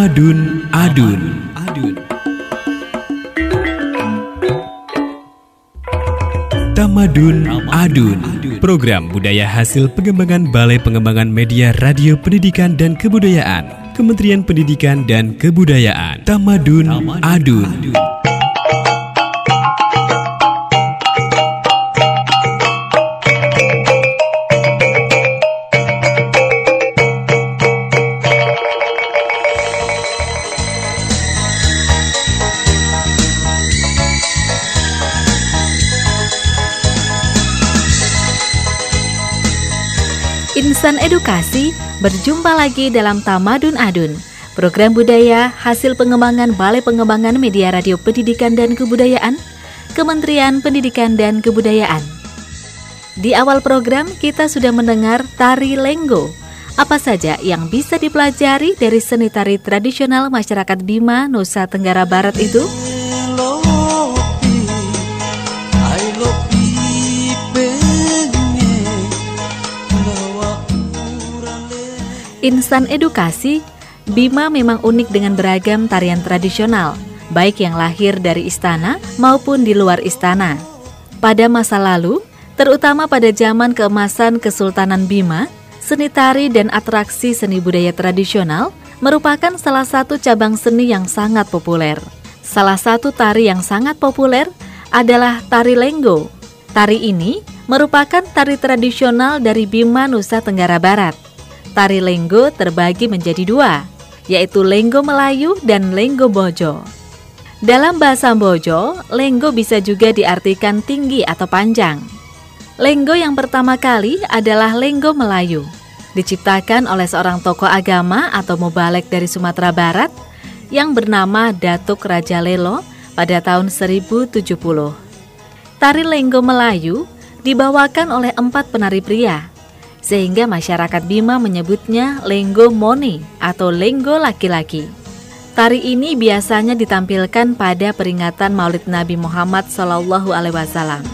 Tamadun Adun. Tamadun Adun, program budaya hasil pengembangan Balai Pengembangan Media Radio Pendidikan dan Kebudayaan, Kementerian Pendidikan dan Kebudayaan. Tamadun Adun. Insan edukasi, berjumpa lagi dalam Tamadun Adun, program budaya hasil pengembangan Balai Pengembangan Media Radio Pendidikan dan Kebudayaan, Kementerian Pendidikan dan Kebudayaan. Di awal program kita sudah mendengar tari lenggo. Apa saja yang bisa dipelajari dari seni tari tradisional masyarakat Bima, Nusa Tenggara Barat itu? Insan edukasi, Bima memang unik dengan beragam tarian tradisional, baik yang lahir dari istana maupun di luar istana. Pada masa lalu, terutama pada zaman keemasan Kesultanan Bima, seni tari dan atraksi seni budaya tradisional merupakan salah satu cabang seni yang sangat populer. Salah satu tari yang sangat populer adalah tari lenggo. Tari ini merupakan tari tradisional dari Bima, Nusa Tenggara Barat. Tari lenggo terbagi menjadi dua, yaitu lenggo Melayu dan lenggo Bojo. Dalam bahasa Bojo, lenggo bisa juga diartikan tinggi atau panjang. Lenggo yang pertama kali adalah lenggo Melayu, diciptakan oleh seorang tokoh agama atau mubalek dari Sumatera Barat yang bernama Datuk Raja Lelo pada tahun 1070. Tari lenggo Melayu dibawakan oleh 4 penari pria, sehingga masyarakat Bima menyebutnya lenggo moni atau lenggo laki-laki. Tari ini biasanya ditampilkan pada peringatan Maulid Nabi Muhammad SAW.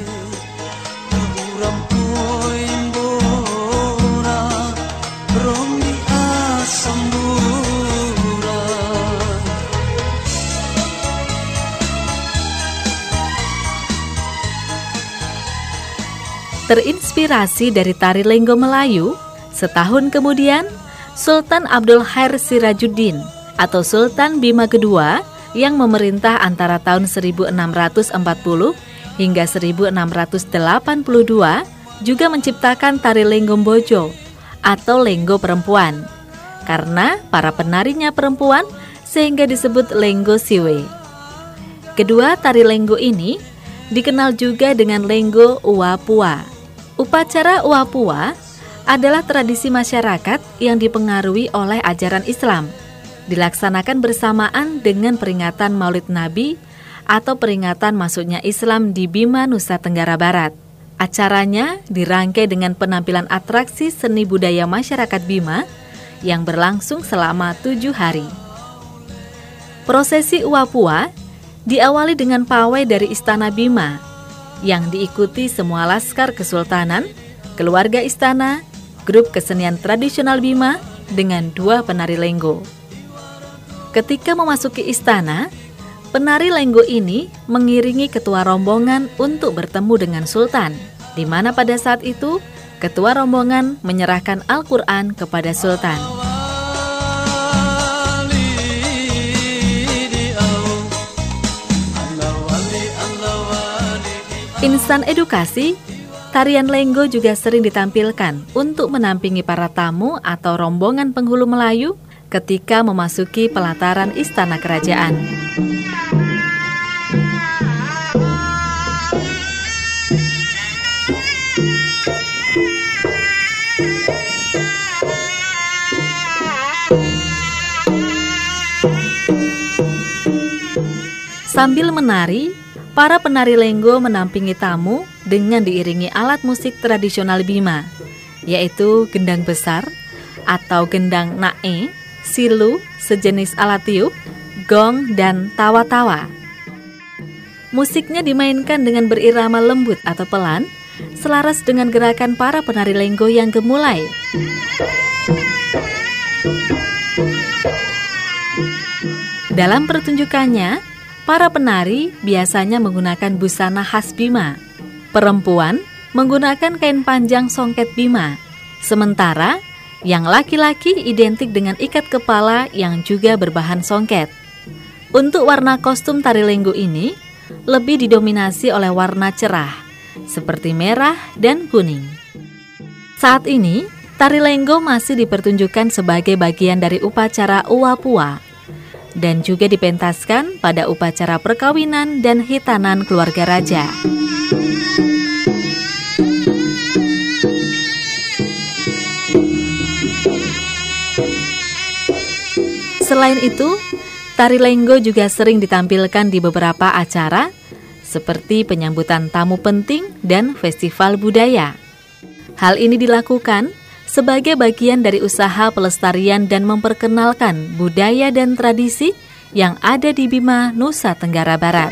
Terinspirasi dari tari lenggo Melayu, setahun kemudian Sultan Abdul Khair Sirajuddin atau Sultan Bima II yang memerintah antara tahun 1640 hingga 1682 juga menciptakan tari lenggo Bojo atau lenggo perempuan. Karena para penarinya perempuan sehingga disebut lenggo siwe. Kedua tari lenggo ini dikenal juga dengan lenggo Uapua. Upacara Uapua adalah tradisi masyarakat yang dipengaruhi oleh ajaran Islam, dilaksanakan bersamaan dengan peringatan Maulid Nabi atau peringatan masuknya Islam di Bima, Nusa Tenggara Barat. Acaranya dirangkai dengan penampilan atraksi seni budaya masyarakat Bima yang berlangsung selama 7 hari. Prosesi Uapua diawali dengan pawai dari Istana Bima yang diikuti semua laskar kesultanan, keluarga istana, grup kesenian tradisional Bima dengan 2 penari lenggo. Ketika memasuki istana, penari lenggo ini mengiringi ketua rombongan untuk bertemu dengan sultan, di mana pada saat itu ketua rombongan menyerahkan Al-Quran kepada sultan. Insan edukasi, tarian lenggo juga sering ditampilkan untuk menampingi para tamu atau rombongan penghulu Melayu ketika memasuki pelataran istana kerajaan. Sambil menari, para penari lenggo menampingi tamu dengan diiringi alat musik tradisional Bima, yaitu gendang besar atau gendang nae, silu, sejenis alat tiup, gong, dan tawa-tawa. Musiknya dimainkan dengan berirama lembut atau pelan, selaras dengan gerakan para penari lenggo yang gemulai. Dalam pertunjukannya, para penari biasanya menggunakan busana khas Bima. Perempuan menggunakan kain panjang songket Bima, sementara yang laki-laki identik dengan ikat kepala yang juga berbahan songket. Untuk warna kostum tari lenggo ini lebih didominasi oleh warna cerah, seperti merah dan kuning. Saat ini, tari lenggo masih dipertunjukkan sebagai bagian dari upacara uapua dan juga dipentaskan pada upacara perkawinan dan hitanan keluarga raja. Selain itu, tari lenggo juga sering ditampilkan di beberapa acara seperti penyambutan tamu penting dan festival budaya. Hal ini dilakukan sebagai bagian dari usaha pelestarian dan memperkenalkan budaya dan tradisi yang ada di Bima, Nusa Tenggara Barat.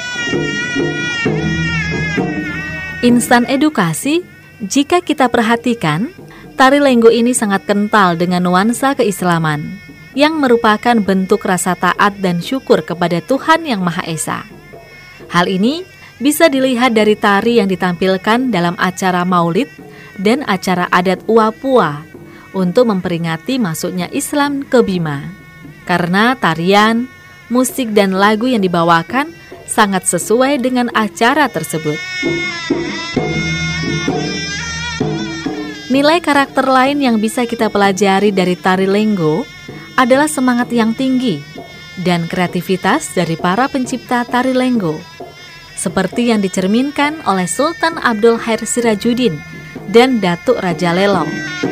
Instan edukasi, jika kita perhatikan, tari lenggo ini sangat kental dengan nuansa keislaman, yang merupakan bentuk rasa taat dan syukur kepada Tuhan Yang Maha Esa. Hal ini bisa dilihat dari tari yang ditampilkan dalam acara maulid dan acara adat uapua untuk memperingati masuknya Islam ke Bima. Karena tarian, musik dan lagu yang dibawakan sangat sesuai dengan acara tersebut. Nilai karakter lain yang bisa kita pelajari dari tari lenggo adalah semangat yang tinggi dan kreativitas dari para pencipta tari lenggo, seperti yang dicerminkan oleh Sultan Abdul Khair Sirajuddin dan Datuk Raja Lelong.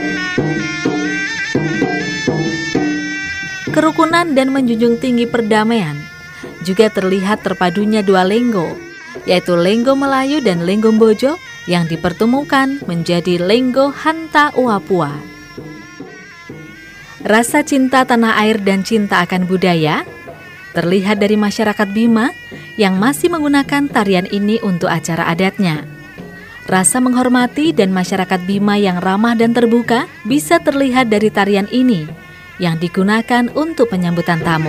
Kerukunan dan menjunjung tinggi perdamaian juga terlihat terpadunya dua lenggo, yaitu lenggo Melayu dan lenggo Bojo yang dipertemukan menjadi lenggo Hanta Uapua. Rasa cinta tanah air dan cinta akan budaya terlihat dari masyarakat Bima yang masih menggunakan tarian ini untuk acara adatnya. Rasa menghormati dan masyarakat Bima yang ramah dan terbuka bisa terlihat dari tarian ini yang digunakan untuk penyambutan tamu.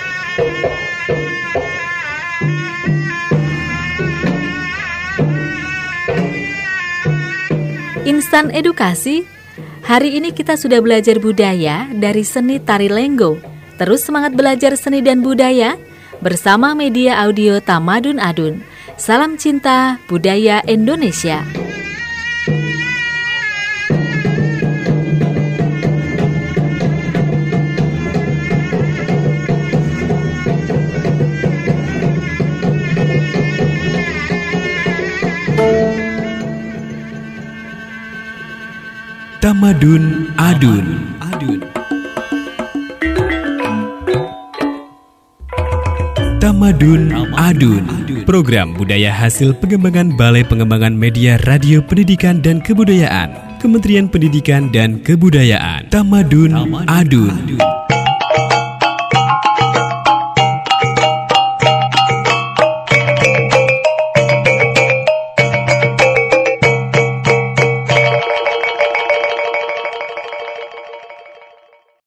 Instan edukasi, hari ini kita sudah belajar budaya dari seni tari lenggo. Terus semangat belajar seni dan budaya bersama media audio Tamadun Adun. Salam cinta budaya Indonesia. Tamadun Adun. Tamadun Adun, program budaya hasil pengembangan Balai Pengembangan Media Radio Pendidikan dan Kebudayaan, Kementerian Pendidikan dan Kebudayaan. Tamadun Adun.